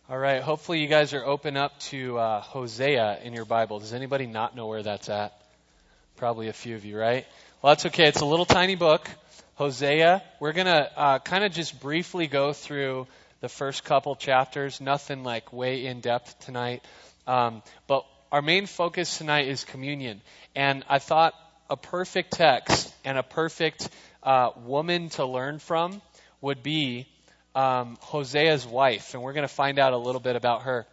All right, hopefully you guys are open up to Hosea in your Bible. Does anybody not know where that's at? Probably a few of you, right? Well, that's okay. It's a little tiny book, Hosea. We're going to kind of just briefly go through the first couple chapters. Nothing like way in depth tonight. But our main focus tonight is communion. And I thought a perfect text and a perfect woman to learn from would be Hosea's wife, and we're going to find out a little bit about her.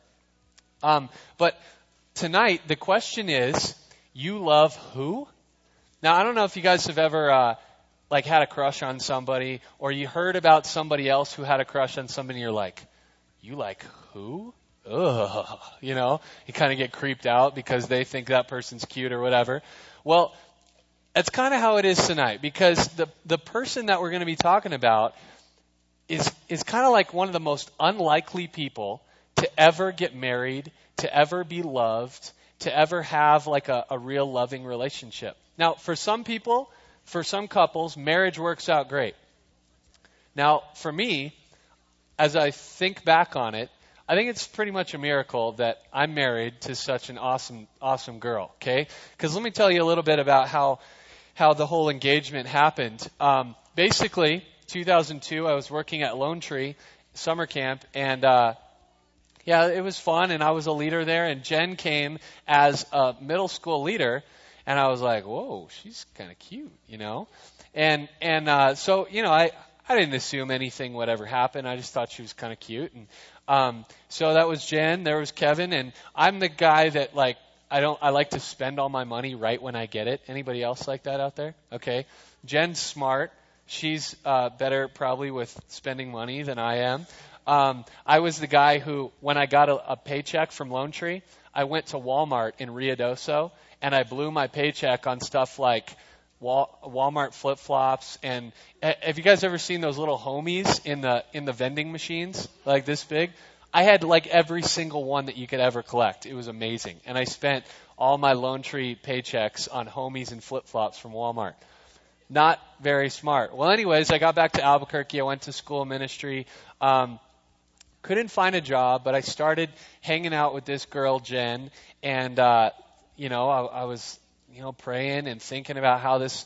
But tonight, the question is, you love who? Now, I don't know if you guys have ever had a crush on somebody, or you heard about somebody else who had a crush on somebody, and you're like, you like who? Ugh, you kind of get creeped out because they think that person's cute or whatever. Well, that's kind of how it is tonight, because the person that we're going to be talking about is kind of like one of the most unlikely people to ever get married, to ever be loved, to ever have like a real loving relationship. Now, for some people, for some couples, marriage works out great. Now, for me, as I think back on it, I think it's pretty much a miracle that I'm married to such an awesome girl, okay? Because let me tell you a little bit about how the whole engagement happened. Basically, 2002, I was working at Lone Tree summer camp, and it was fun, and I was a leader there, and Jen came as a middle school leader, and I was like, whoa, she's kind of cute, And so, I didn't assume anything would ever happen. I just thought she was kind of cute, and so that was Jen. There was Kevin, and I'm the guy that I like to spend all my money right when I get it. Anybody else like that out there? Okay. Jen's smart. She's better probably with spending money than I am. I was the guy who, when I got a paycheck from Lone Tree, I went to Walmart in Ruidoso, and I blew my paycheck on stuff like Walmart flip-flops. And have you guys ever seen those little homies in the vending machines, like this big? I had like every single one that you could ever collect. It was amazing. And I spent all my Lone Tree paychecks on homies and flip-flops from Walmart. Not very smart. Well, anyways, I got back to Albuquerque. I went to school ministry. Couldn't find a job, but I started hanging out with this girl, Jen. And, I was, praying and thinking about how this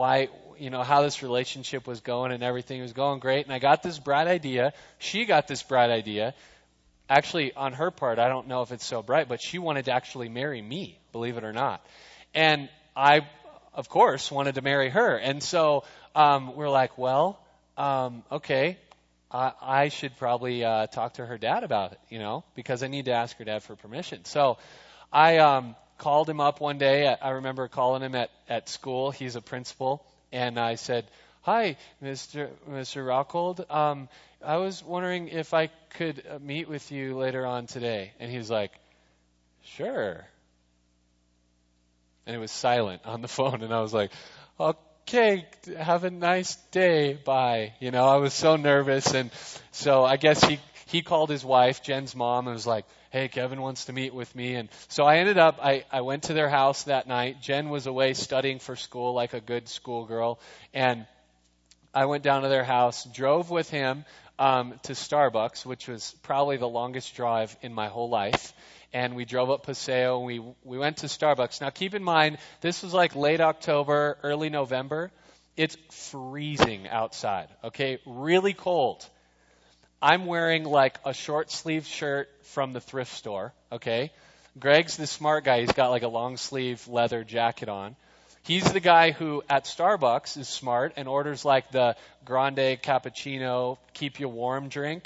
relationship was going, and everything was going great. And I got this bright idea. She got this bright idea. Actually, on her part, I don't know if it's so bright, but she wanted to actually marry me, believe it or not. And I, of course, wanted to marry her. And so we're like, well, okay, I should probably talk to her dad about it, because I need to ask her dad for permission. So I called him up one day. I remember calling him at school. He's a principal. And I said, hi, Mr. Rockhold. I was wondering if I could meet with you later on today. And he was like, sure. And it was silent on the phone. And I was like, okay, have a nice day. Bye. I was so nervous. And so I guess he called his wife, Jen's mom, and was like, hey, Kevin wants to meet with me. And so I ended up, I went to their house that night. Jen was away studying for school like a good schoolgirl. And I went down to their house, drove with him to Starbucks, which was probably the longest drive in my whole life. And we drove up Paseo, and we went to Starbucks. Now, keep in mind, this was like late October, early November. It's freezing outside, okay? Really cold. I'm wearing like a short sleeve shirt from the thrift store, okay? Greg's the smart guy. He's got like a long sleeve leather jacket on. He's the guy who at Starbucks is smart and orders like the grande cappuccino, keep you warm drink,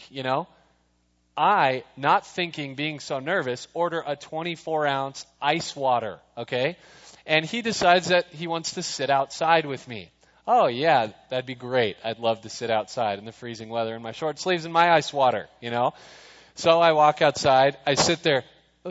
I, not thinking, being so nervous, order a 24-ounce ice water, okay? And he decides that he wants to sit outside with me. Oh, yeah, that'd be great. I'd love to sit outside in the freezing weather in my short sleeves and my ice water, So I walk outside. I sit there,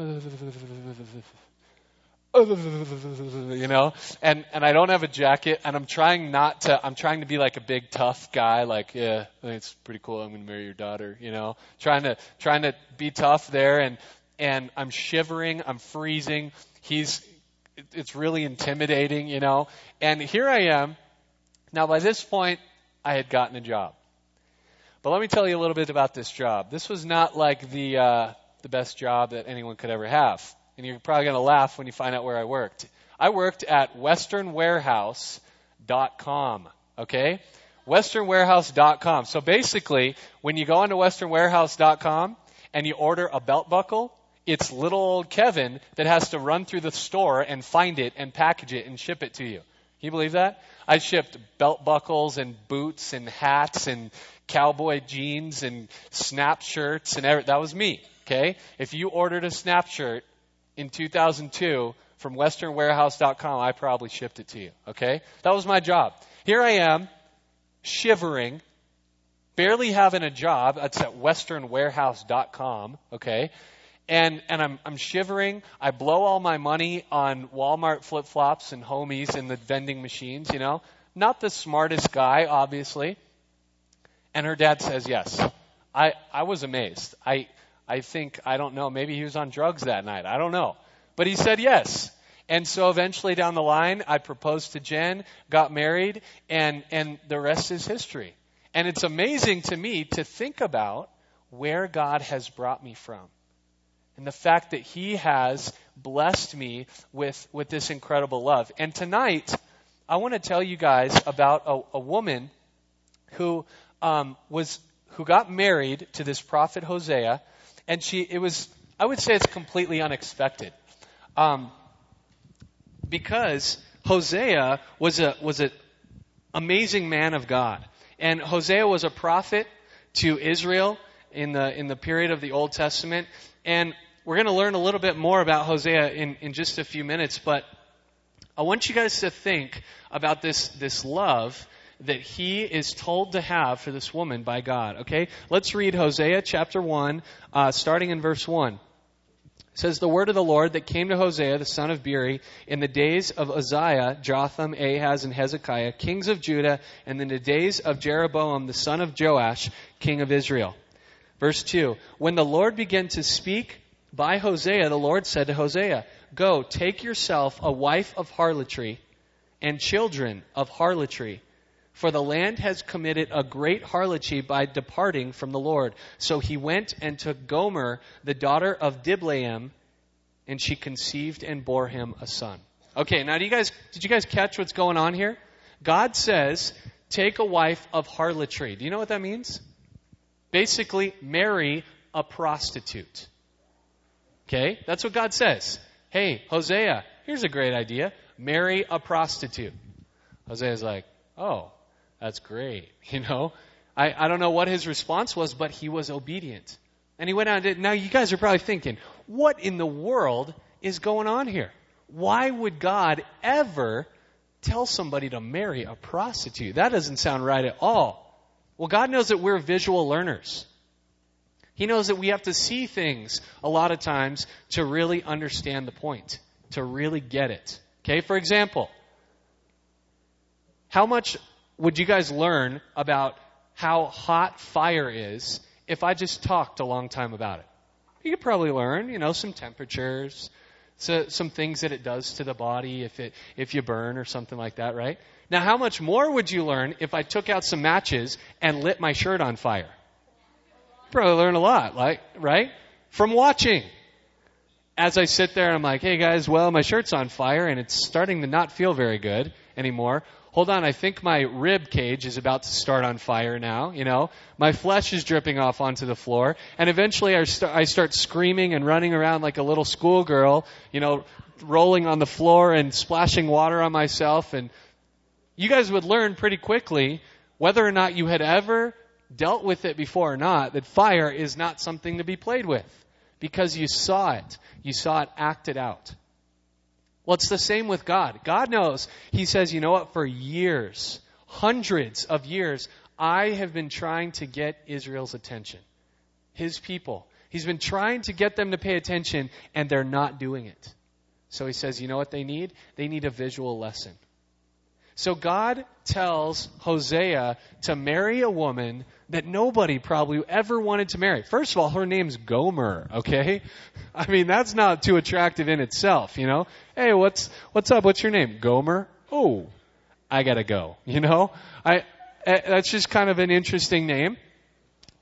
and I don't have a jacket, and I'm trying to be like a big tough guy, like, yeah, I think it's pretty cool, I'm going to marry your daughter, trying to be tough there, and I'm shivering, I'm freezing, it's really intimidating, and here I am. Now by this point, I had gotten a job. But let me tell you a little bit about this job. This was not like the best job that anyone could ever have. And you're probably going to laugh when you find out where I worked. I worked at westernwarehouse.com, okay? westernwarehouse.com. So basically, when you go onto westernwarehouse.com and you order a belt buckle, it's little old Kevin that has to run through the store and find it and package it and ship it to you. Can you believe that? I shipped belt buckles and boots and hats and cowboy jeans and snap shirts and that was me, okay? If you ordered a snap shirt in 2002 from westernwarehouse.com, I probably shipped it to you, okay? That was my job. Here I am, shivering, barely having a job. That's at westernwarehouse.com, okay? And I'm shivering. I blow all my money on Walmart flip-flops and homies and the vending machines, you know. Not the smartest guy, obviously. And her dad says yes. I was amazed. I think, I don't know, maybe he was on drugs that night. I don't know. But he said yes. And so eventually down the line, I proposed to Jen, got married, and the rest is history. And it's amazing to me to think about where God has brought me from. And the fact that He has blessed me with this incredible love. And tonight, I want to tell you guys about a woman who got married to this prophet Hosea, and I would say it's completely unexpected. Because Hosea was an amazing man of God. And Hosea was a prophet to Israel in the period of the Old Testament. And we're going to learn a little bit more about Hosea in just a few minutes, but I want you guys to think about this love that he is told to have for this woman by God, okay? Let's read Hosea chapter 1, starting in verse 1. It says, "The word of the Lord that came to Hosea, the son of Beeri, in the days of Uzziah, Jotham, Ahaz, and Hezekiah, kings of Judah, and in the days of Jeroboam, the son of Joash, king of Israel." Verse 2, "When the Lord began to speak by Hosea, the Lord said to Hosea, 'Go, take yourself a wife of harlotry and children of harlotry. For the land has committed a great harlotry by departing from the Lord.' So he went and took Gomer, the daughter of Diblaim, and she conceived and bore him a son." Okay, now did you guys catch what's going on here? God says, take a wife of harlotry. Do you know what that means? Basically, marry a prostitute. Okay, that's what God says. Hey, Hosea, here's a great idea. Marry a prostitute. Hosea's like, oh, that's great. You know, I don't know what his response was, but he was obedient. And he went out and did. Now you guys are probably thinking, what in the world is going on here? Why would God ever tell somebody to marry a prostitute? That doesn't sound right at all. Well, God knows that we're visual learners. He knows that we have to see things a lot of times to really understand the point, to really get it. Okay, for example, how much would you guys learn about how hot fire is if I just talked a long time about it? You could probably learn, some temperatures, some things that it does to the body if you burn or something like that, right? Now, how much more would you learn if I took out some matches and lit my shirt on fire? Probably learn a lot, right? From watching. As I sit there and I'm like, hey guys, well, my shirt's on fire and it's starting to not feel very good anymore. Hold on, I think my rib cage is about to start on fire now, My flesh is dripping off onto the floor. And eventually I start screaming and running around like a little schoolgirl, rolling on the floor and splashing water on myself. And you guys would learn pretty quickly, whether or not you had ever dealt with it before or not, that fire is not something to be played with. Because you saw it. You saw it acted out. Well, it's the same with God. God knows. He says, you know what? For years, hundreds of years, I have been trying to get Israel's attention. His people. He's been trying to get them to pay attention, and they're not doing it. So he says, you know what they need? They need a visual lesson. So God tells Hosea to marry a woman that nobody probably ever wanted to marry. First of all, her name's Gomer, okay? I mean, that's not too attractive in itself, Hey, what's up? What's your name? Gomer? Oh, I gotta go, That's just kind of an interesting name.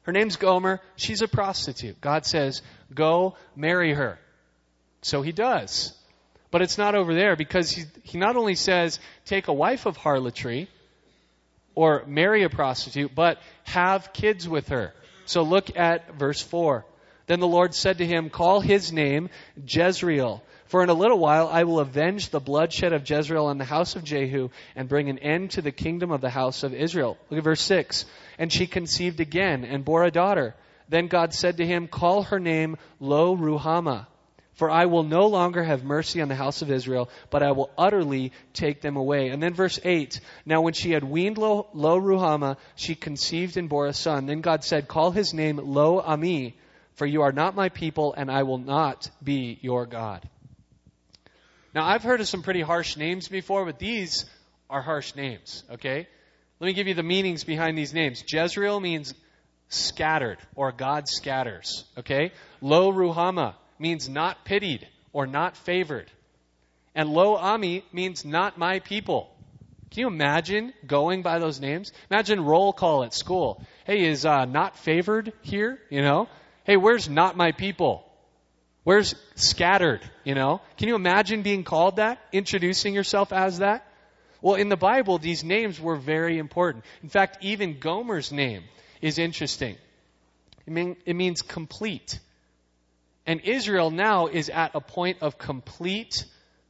Her name's Gomer. She's a prostitute. God says, go marry her. So he does. But it's not over there, because he not only says, take a wife of harlotry or marry a prostitute, but have kids with her. So look at verse 4. Then the Lord said to him, call his name Jezreel. For in a little while I will avenge the bloodshed of Jezreel on the house of Jehu and bring an end to the kingdom of the house of Israel. Look at verse 6. And she conceived again and bore a daughter. Then God said to him, call her name Lo Ruhamah. For I will no longer have mercy on the house of Israel, but I will utterly take them away. And then verse 8. Now when she had weaned Lo Ruhamah, she conceived and bore a son. Then God said, call his name Lo Ami, for you are not my people, and I will not be your God. Now I've heard of some pretty harsh names before, but these are harsh names, okay? Let me give you the meanings behind these names. Jezreel means scattered, or God scatters, okay? Lo Ruhamah means not pitied or not favored. And Lo Ami means not my people. Can you imagine going by those names? Imagine roll call at school. Hey, is not favored here? You know? Hey, where's not my people? Where's scattered? You know? Can you imagine being called that? Introducing yourself as that? Well, in the Bible, these names were very important. In fact, even Gomer's name is interesting. It means complete. And Israel now is at a point of complete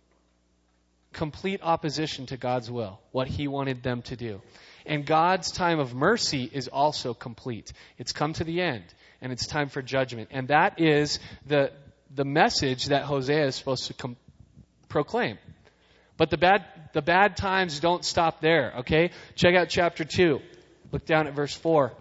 opposition to God's will, what he wanted them to do. And God's time of mercy is also complete. It's come to the end, and it's time for judgment. And that is the message that Hosea is supposed to proclaim. But the bad times don't stop there, okay? Check out chapter 2. Look down at verse 4.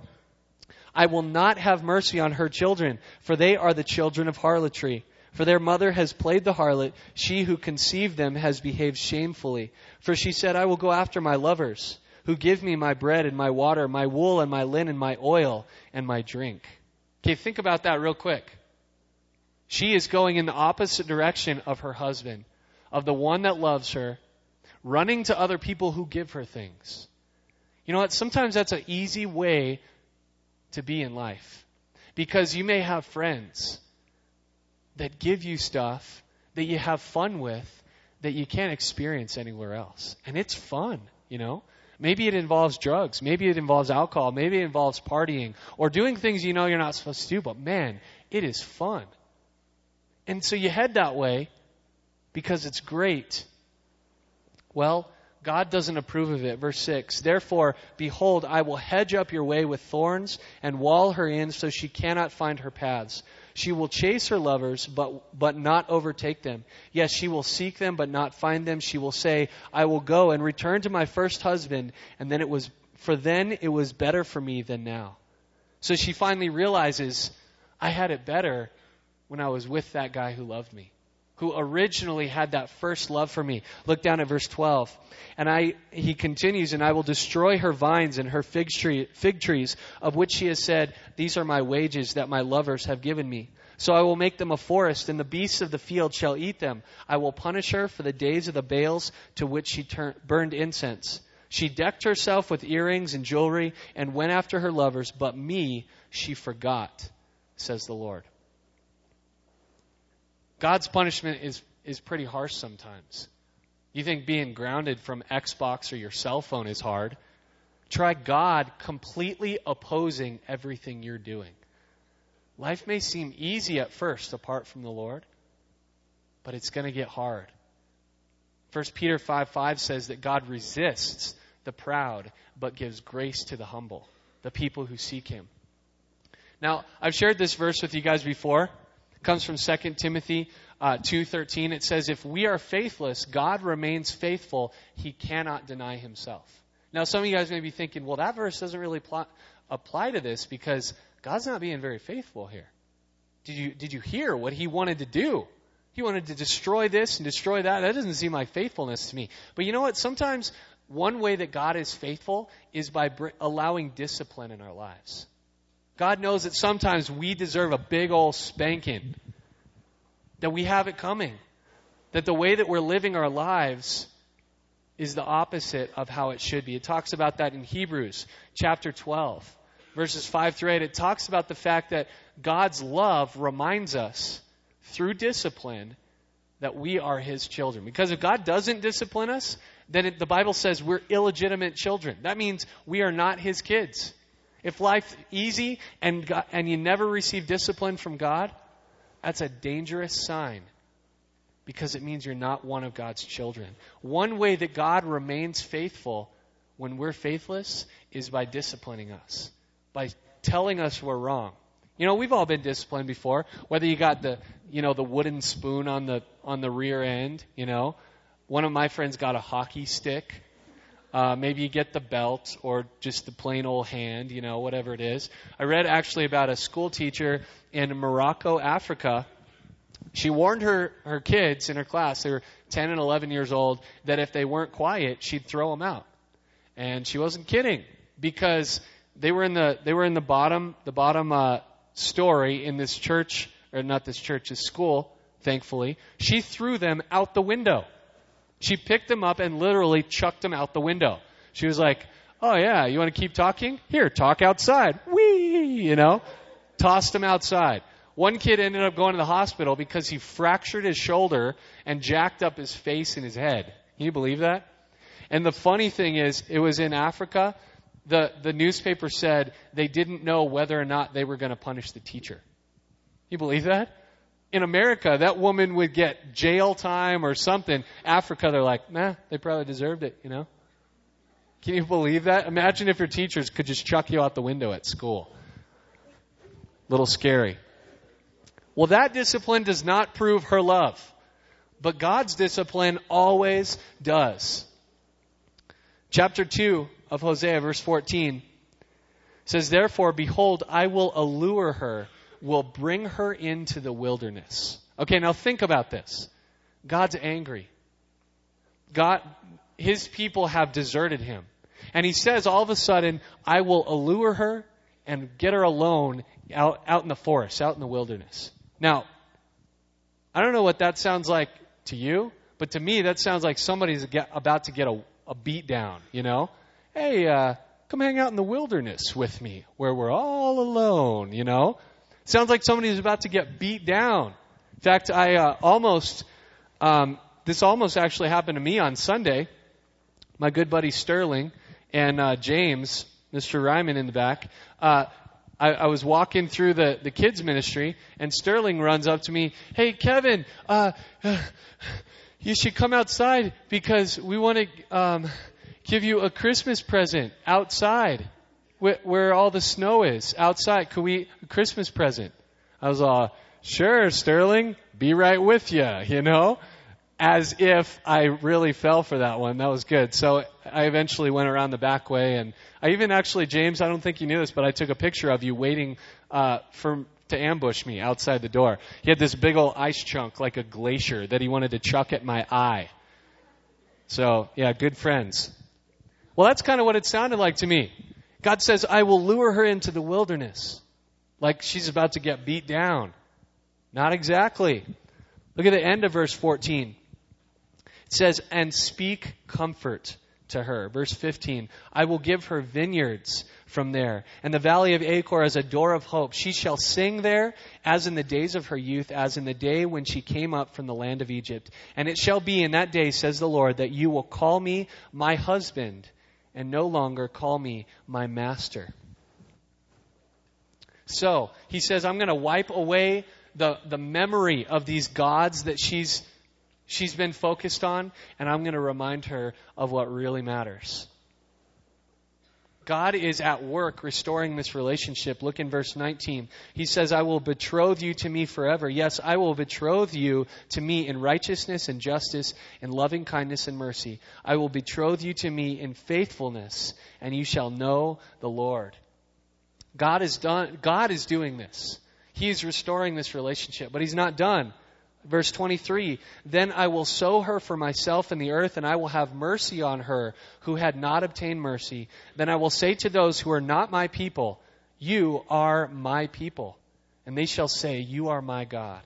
I will not have mercy on her children, for they are the children of harlotry. For their mother has played the harlot. She who conceived them has behaved shamefully. For she said, I will go after my lovers, who give me my bread and my water, my wool and my linen, my oil and my drink. Okay, think about that real quick. She is going in the opposite direction of her husband, of the one that loves her, running to other people who give her things. You know what? Sometimes that's an easy way to be in life. Because you may have friends that give you stuff that you have fun with that you can't experience anywhere else. And it's fun, you know. Maybe it involves drugs. Maybe it involves alcohol. Maybe it involves partying or doing things you know you're not supposed to do. But man, it is fun. And so you head that way because it's great. Well, God doesn't approve of it. Verse 6, therefore, behold, I will hedge up your way with thorns and wall her in so she cannot find her paths. She will chase her lovers, but not overtake them. Yes, she will seek them, but not find them. She will say, I will go and return to my first husband, and then it was better for me than now. So she finally realizes, I had it better when I was with that guy who loved me, who originally had that first love for me. Look down at verse 12. And he continues, and I will destroy her vines and her fig trees, of which she has said, these are my wages that my lovers have given me. So I will make them a forest, and the beasts of the field shall eat them. I will punish her for the days of the Baals to which she burned incense. She decked herself with earrings and jewelry and went after her lovers, but me she forgot, says the Lord. God's punishment is pretty harsh sometimes. You think being grounded from Xbox or your cell phone is hard. Try God completely opposing everything you're doing. Life may seem easy at first apart from the Lord, but it's going to get hard. 1 Peter 5:5 says that God resists the proud, but gives grace to the humble, the people who seek Him. Now, I've shared this verse with you guys before. It comes from 2 Timothy 2:13. It says, if we are faithless, God remains faithful. He cannot deny Himself. Now, some of you guys may be thinking, well, that verse doesn't really apply to this because God's not being very faithful here. Did you hear what He wanted to do? He wanted to destroy this and destroy that. That doesn't seem like faithfulness to me. But you know what? Sometimes one way that God is faithful is by allowing discipline in our lives. God knows that sometimes we deserve a big old spanking. That we have it coming. That the way that we're living our lives is the opposite of how it should be. It talks about that in Hebrews chapter 12. verses 5 through 8, it talks about the fact that God's love reminds us through discipline that we are His children. Because if God doesn't discipline us, then the Bible says we're illegitimate children. That means we are not His kids. If life's easy and you never receive discipline from God, that's a dangerous sign, because it means you're not one of God's children. One way that God remains faithful when we're faithless is by disciplining us, by telling us we're wrong. You know, we've all been disciplined before, whether you got the wooden spoon on the rear end, you know. One of my friends got a hockey stick. Maybe you get the belt or just the plain old hand, you know, whatever it is. I read actually about a school teacher in Morocco, Africa. She warned her kids in her class, they were 10 and 11 years old, that if they weren't quiet, she'd throw them out. And she wasn't kidding, because they were in the bottom story in this church, or not this church, this school, thankfully. She threw them out the window. She picked them up and literally chucked them out the window. She was like, oh yeah, you want to keep talking? Here, talk outside. Whee! You know, tossed them outside. One kid ended up going to the hospital because he fractured his shoulder and jacked up his face and his head. Can you believe that? And the funny thing is, it was in Africa. The newspaper said they didn't know whether or not they were going to punish the teacher. You believe that? In America, that woman would get jail time or something. Africa, they're like, nah, they probably deserved it, you know? Can you believe that? Imagine if your teachers could just chuck you out the window at school. Little scary. Well, that discipline does not prove her love. But God's discipline always does. Chapter 2 of Hosea, verse 14, says, therefore, behold, I will allure her, will bring her into the wilderness. Okay, now think about this. God's angry. His people have deserted Him. And He says all of a sudden, I will allure her and get her alone out in the forest, out in the wilderness. Now, I don't know what that sounds like to you, but to me that sounds like somebody's about to get a beat down, you know? Hey, come hang out in the wilderness with me where we're all alone, you know? Sounds like somebody's about to get beat down. In fact, this almost actually happened to me on Sunday. My good buddy Sterling and James, Mr. Ryman in the back, I was walking through the kids ministry, and Sterling runs up to me, hey, Kevin, you should come outside because we want to give you a Christmas present outside. Where all the snow is, outside. Could we, a Christmas present? I was all, sure, Sterling, be right with you, you know? As if I really fell for that one. That was good. So I eventually went around the back way, and I even actually, James, I don't think you knew this, but I took a picture of you waiting to ambush me outside the door. He had this big old ice chunk, like a glacier, that he wanted to chuck at my eye. So, yeah, good friends. Well, that's kind of what it sounded like to me. God says, I will lure her into the wilderness. Like she's about to get beat down. Not exactly. Look at the end of verse 14. It says, and speak comfort to her. Verse 15, I will give her vineyards from there, and the valley of Achor as a door of hope. She shall sing there as in the days of her youth, as in the day when she came up from the land of Egypt. And it shall be in that day, says the Lord, that you will call me my husband, and no longer call me my master. So, he says, I'm going to wipe away the memory of these gods that she's been focused on, and I'm going to remind her of what really matters. God is at work restoring this relationship. Look in verse 19. He says, I will betroth you to me forever. Yes, I will betroth you to me in righteousness and justice, in loving kindness and mercy. I will betroth you to me in faithfulness, and you shall know the Lord. God is doing this. He is restoring this relationship, but He's not done. Verse 23, then I will sow her for myself in the earth, and I will have mercy on her who had not obtained mercy. Then I will say to those who are not my people, you are my people. And they shall say, you are my God.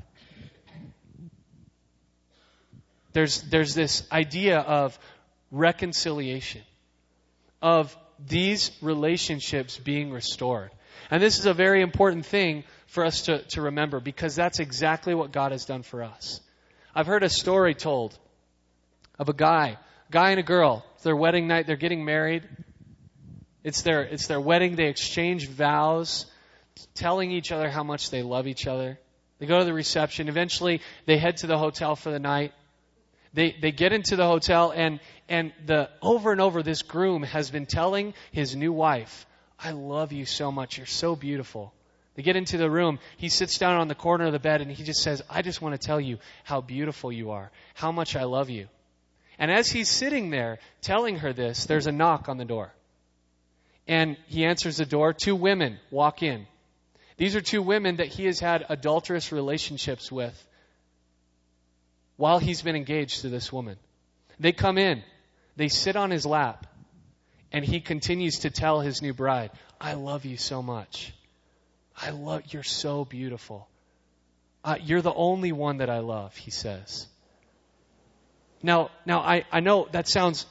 There's this idea of reconciliation, of these relationships being restored. And this is a very important thing for us to remember, because that's exactly what God has done for us. I've heard a story told of a guy and a girl. It's their wedding night. They're getting married. It's their wedding. They exchange vows, telling each other how much they love each other. They go to the reception. Eventually, they head to the hotel for the night. They get into the hotel, and over and over, this groom has been telling his new wife, "I love you so much. You're so beautiful." They get into the room. He sits down on the corner of the bed, and he just says, "I just want to tell you how beautiful you are, how much I love you." And as he's sitting there telling her this, there's a knock on the door. And he answers the door. 2 women walk in. These are 2 women that he has had adulterous relationships with while he's been engaged to this woman. They come in. They sit on his lap. And he continues to tell his new bride, "I love you so much. You're so beautiful. You're the only one that I love," he says. Now I know that sounds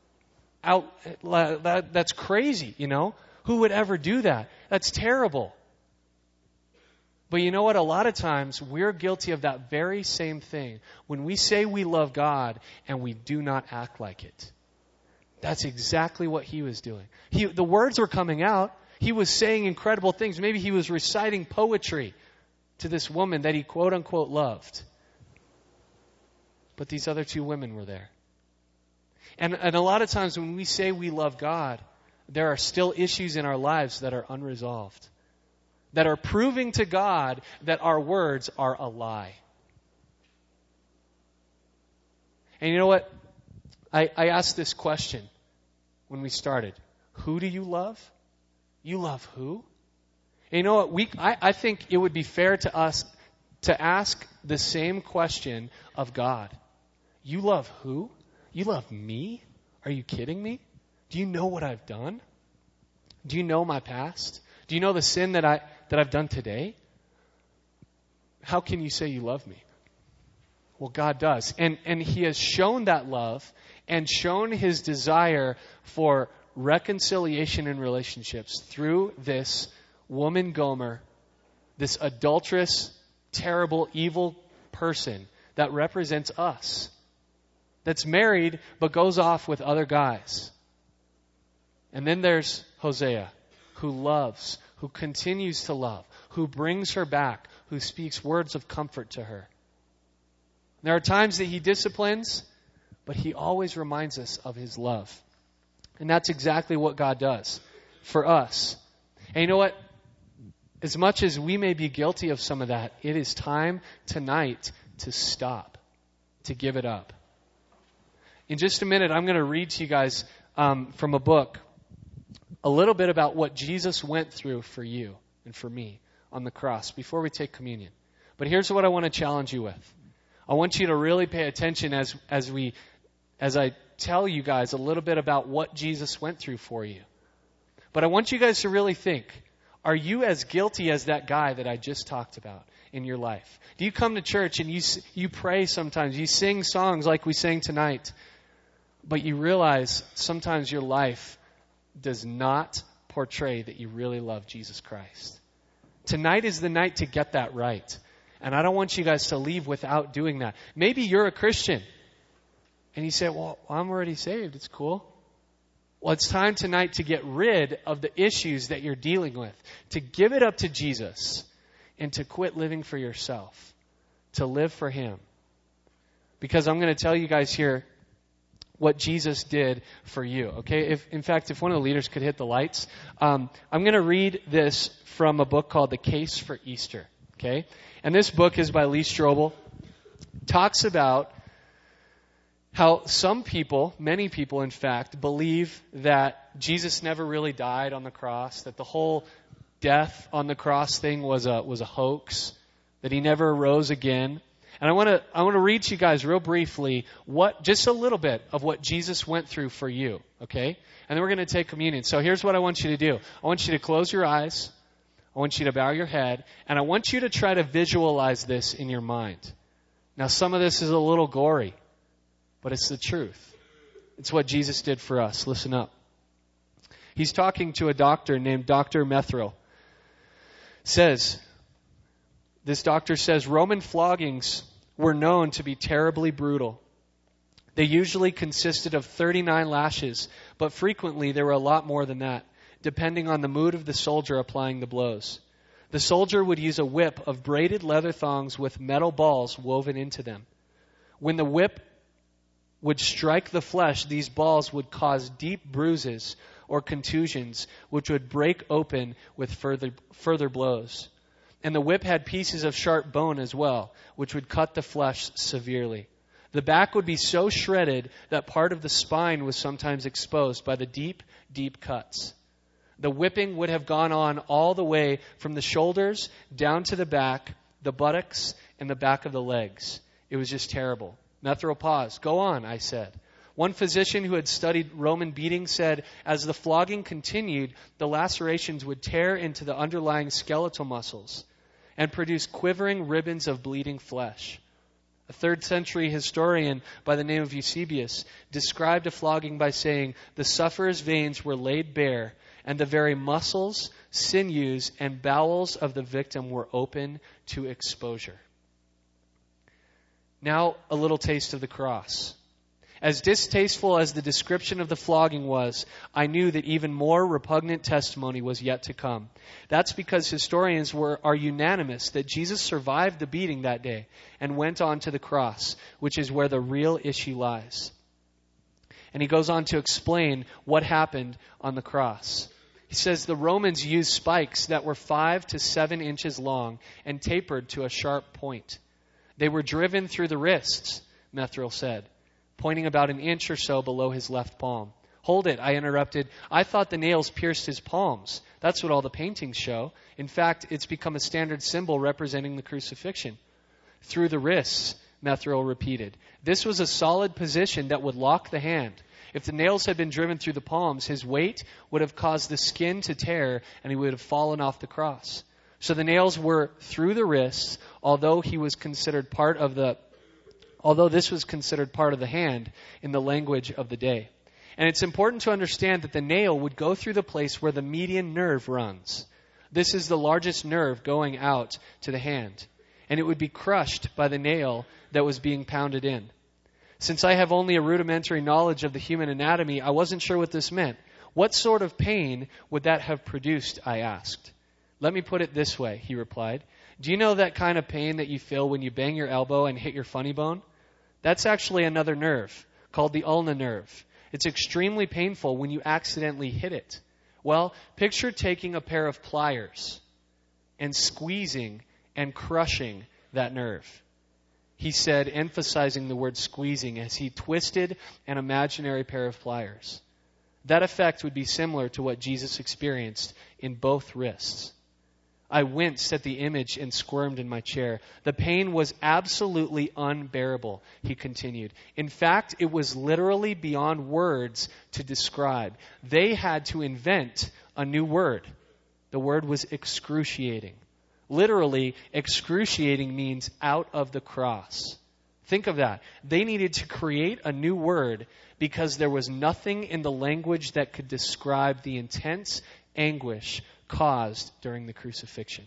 that's crazy, you know? Who would ever do that? That's terrible. But you know what? A lot of times we're guilty of that very same thing when we say we love God and we do not act like it. That's exactly what he was doing. The words were coming out. He was saying incredible things. Maybe he was reciting poetry to this woman that he quote unquote loved. But these other 2 women were there. And a lot of times when we say we love God, there are still issues in our lives that are unresolved, that are proving to God that our words are a lie. And you know what? I asked this question when we started. Who do you love? You love who? And you know what? I think it would be fair to us to ask the same question of God. You love who? You love me? Are you kidding me? Do you know what I've done? Do you know my past? Do you know the sin that I've done today? How can you say you love me? Well, God does. And he has shown that love and shown his desire for reconciliation in relationships through this woman Gomer, this adulterous, terrible, evil person that represents us, that's married but goes off with other guys. And then there's Hosea, who loves, who continues to love, who brings her back, who speaks words of comfort to her. There are times that he disciplines, but he always reminds us of his love. And that's exactly what God does for us. And you know what? As much as we may be guilty of some of that, it is time tonight to stop, to give it up. In just a minute, I'm going to read to you guys from a book a little bit about what Jesus went through for you and for me on the cross before we take communion. But here's what I want to challenge you with. I want you to really pay attention as I tell you guys a little bit about what Jesus went through for you. But I want you guys to really think, are you as guilty as that guy that I just talked about in your life? Do you come to church and you pray sometimes, you sing songs like we sang tonight, but you realize sometimes your life does not portray that you really love Jesus Christ? Tonight is the night to get that right. And I don't want you guys to leave without doing that. Maybe you're a Christian and you say, well, I'm already saved. It's cool. Well, it's time tonight to get rid of the issues that you're dealing with, to give it up to Jesus and to quit living for yourself, to live for him. Because I'm going to tell you guys here what Jesus did for you. Okay? In fact, if one of the leaders could hit the lights, I'm going to read this from a book called The Case for Easter. Okay? And this book is by Lee Strobel. Talks about how some people, many people in fact, believe that Jesus never really died on the cross, that the whole death on the cross thing was a hoax, that he never arose again. And I want to read to you guys real briefly just a little bit of what Jesus went through for you, okay? And then we're going to take communion. So here's what I want you to do. I want you to close your eyes. I want you to bow your head. And I want you to try to visualize this in your mind. Now, some of this is a little gory, but it's the truth. It's what Jesus did for us. Listen up. He's talking to a doctor named Dr. Methril. This doctor says, Roman floggings were known to be terribly brutal. They usually consisted of 39 lashes, but frequently there were a lot more than that, depending on the mood of the soldier applying the blows. The soldier would use a whip of braided leather thongs with metal balls woven into them. When the whip would strike the flesh, these balls would cause deep bruises or contusions, which would break open with further blows. And the whip had pieces of sharp bone as well, which would cut the flesh severely. The back would be so shredded that part of the spine was sometimes exposed by the deep, deep cuts. The whipping would have gone on all the way from the shoulders down to the back, the buttocks, and the back of the legs. It was just terrible. Methril paused. Go on, I said. One physician who had studied Roman beating said, as the flogging continued, the lacerations would tear into the underlying skeletal muscles and produce quivering ribbons of bleeding flesh. A 3rd century historian by the name of Eusebius described a flogging by saying, the sufferer's veins were laid bare, and the very muscles, sinews, and bowels of the victim were open to exposure. Now, a little taste of the cross. As distasteful as the description of the flogging was, I knew that even more repugnant testimony was yet to come. That's because historians are unanimous that Jesus survived the beating that day and went on to the cross, which is where the real issue lies. And he goes on to explain what happened on the cross. He says the Romans used spikes that were 5 to 7 inches long and tapered to a sharp point. They were driven through the wrists, Methril said, pointing about an inch or so below his left palm. Hold it, I interrupted. I thought the nails pierced his palms. That's what all the paintings show. In fact, it's become a standard symbol representing the crucifixion. Through the wrists, Methril repeated. This was a solid position that would lock the hand. If the nails had been driven through the palms, his weight would have caused the skin to tear and he would have fallen off the cross. So the nails were through the wrists, although this was considered part of the hand in the language of the day. And it's important to understand that the nail would go through the place where the median nerve runs. This is the largest nerve going out to the hand. And it would be crushed by the nail that was being pounded in. Since I have only a rudimentary knowledge of the human anatomy, I wasn't sure what this meant. What sort of pain would that have produced, I asked. Let me put it this way, he replied. Do you know that kind of pain that you feel when you bang your elbow and hit your funny bone? That's actually another nerve called the ulnar nerve. It's extremely painful when you accidentally hit it. Well, picture taking a pair of pliers and squeezing and crushing that nerve. He said, emphasizing the word squeezing as he twisted an imaginary pair of pliers. That effect would be similar to what Jesus experienced in both wrists. I winced at the image and squirmed in my chair. The pain was absolutely unbearable, he continued. In fact, it was literally beyond words to describe. They had to invent a new word. The word was excruciating. Literally, excruciating means out of the cross. Think of that. They needed to create a new word because there was nothing in the language that could describe the intense anguish caused during the crucifixion.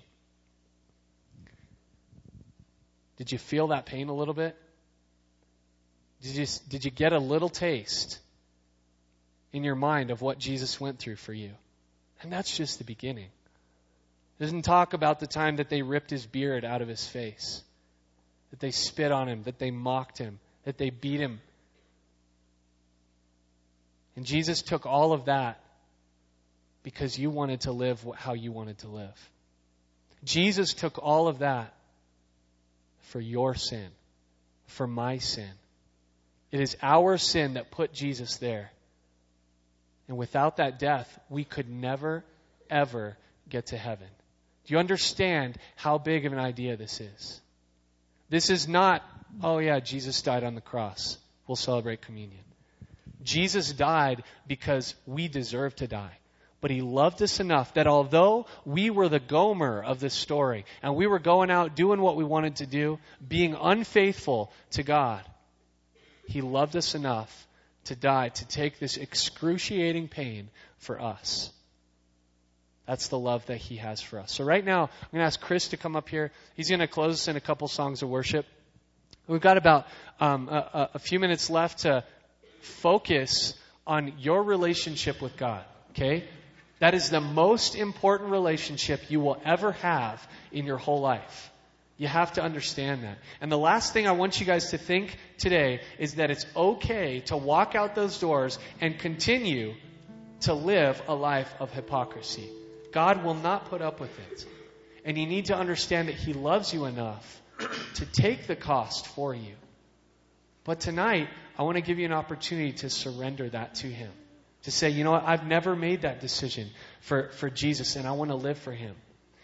Did you feel that pain a little bit? Did you get a little taste in your mind of what Jesus went through for you? And that's just the beginning. It doesn't talk about the time that they ripped his beard out of his face, that they spit on him, that they mocked him, that they beat him. And Jesus took all of that because you wanted to live how you wanted to live. Jesus took all of that for your sin, for my sin. It is our sin that put Jesus there. And without that death, we could never, ever get to heaven. Do you understand how big of an idea this is? This is not, oh yeah, Jesus died on the cross. We'll celebrate communion. Jesus died because we deserve to die. But he loved us enough that although we were the Gomer of this story, and we were going out doing what we wanted to do, being unfaithful to God, he loved us enough to die, to take this excruciating pain for us. That's the love that he has for us. So right now, I'm going to ask Chris to come up here. He's going to close us in a couple songs of worship. We've got about a few minutes left to focus on your relationship with God, okay? That is the most important relationship you will ever have in your whole life. You have to understand that. And the last thing I want you guys to think today is that it's okay to walk out those doors and continue to live a life of hypocrisy. God will not put up with it. And you need to understand that he loves you enough to take the cost for you. But tonight, I want to give you an opportunity to surrender that to him. To say, you know what, I've never made that decision for Jesus, and I want to live for him.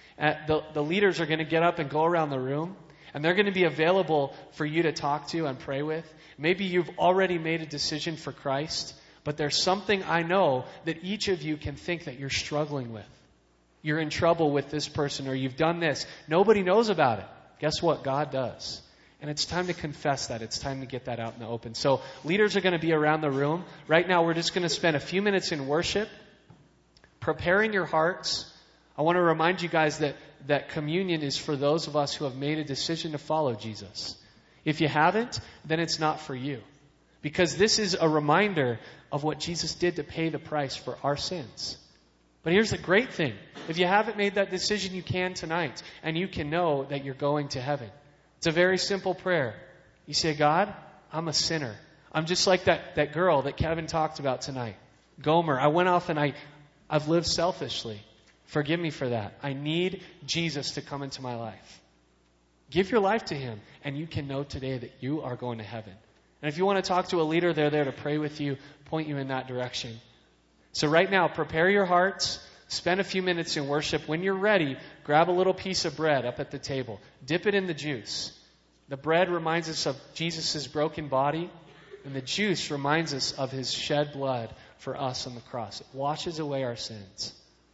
The leaders are going to get up and go around the room, and they're going to be available for you to talk to and pray with. Maybe you've already made a decision for Christ, but there's something I know that each of you can think that you're struggling with. You're in trouble with this person, or you've done this. Nobody knows about it. Guess what? God does. And it's time to confess that. It's time to get that out in the open. So leaders are going to be around the room. Right now, we're just going to spend a few minutes in worship, preparing your hearts. I want to remind you guys that communion is for those of us who have made a decision to follow Jesus. If you haven't, then it's not for you. Because this is a reminder of what Jesus did to pay the price for our sins. But here's the great thing. If you haven't made that decision, you can tonight. And you can know that you're going to heaven. It's a very simple prayer. You say, God, I'm a sinner. I'm just like that girl that Kevin talked about tonight. Gomer. I went off and I've lived selfishly. Forgive me for that. I need Jesus to come into my life. Give your life to him, and you can know today that you are going to heaven. And if you want to talk to a leader, they're there to pray with you, point you in that direction. So right now, prepare your hearts. Spend a few minutes in worship. When you're ready, grab a little piece of bread up at the table. Dip it in the juice. The bread reminds us of Jesus' broken body, and the juice reminds us of his shed blood for us on the cross. It washes away our sins.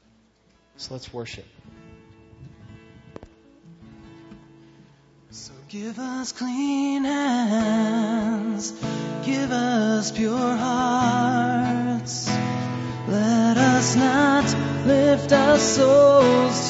So let's worship. So give us clean hands, give us pure hearts. Let us not lift our souls